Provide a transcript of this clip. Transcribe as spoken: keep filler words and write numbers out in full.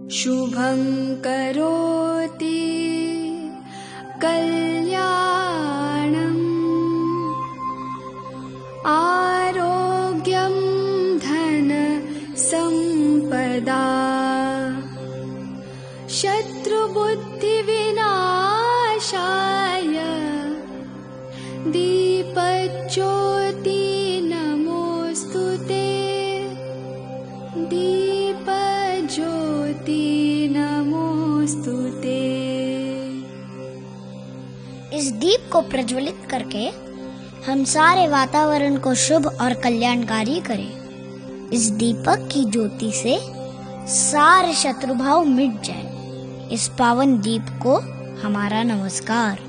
शुभं करोति कल्याणम् आरोग्यं धन संपदा शत्रुबुद्धिविनाशाय दीपज्योति नमोस्तुते दीपज्योति नमोस्तुते। इस दीप को प्रज्वलित करके हम सारे वातावरण को शुभ और कल्याणकारी करें। इस दीपक की ज्योति से सारे शत्रुभाव मिट जाए। इस पावन दीप को हमारा नमस्कार।